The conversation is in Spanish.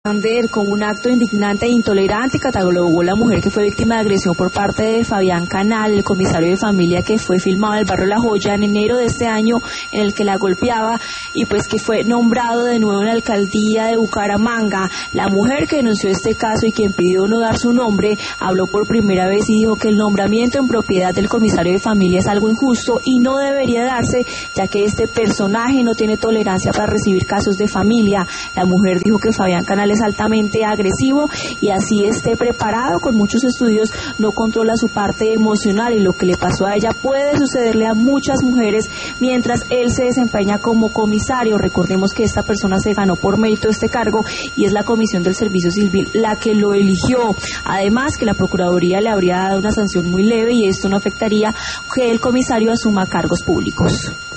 Como un acto indignante e intolerante, catalogó la mujer que fue víctima de agresión por parte de Fabián Canal, el comisario de familia que fue filmado en el barrio La Joya en enero de este año, en el que la golpeaba y pues que fue nombrado de nuevo en la alcaldía de Bucaramanga. La mujer que denunció este caso y quien pidió no dar su nombre, habló por primera vez y dijo que el nombramiento en propiedad del comisario de familia es algo injusto y no debería darse, ya que este personaje no tiene tolerancia para recibir casos de familia. La mujer dijo que Fabián Canal es altamente agresivo y así esté preparado con muchos estudios, no controla su parte emocional y lo que le pasó a ella puede sucederle a muchas mujeres mientras él se desempeña como comisario. Recordemos que esta persona se ganó por mérito este cargo y es la Comisión del Servicio Civil la que lo eligió. Además que la Procuraduría le habría dado una sanción muy leve y esto no afectaría que el comisario asuma cargos públicos.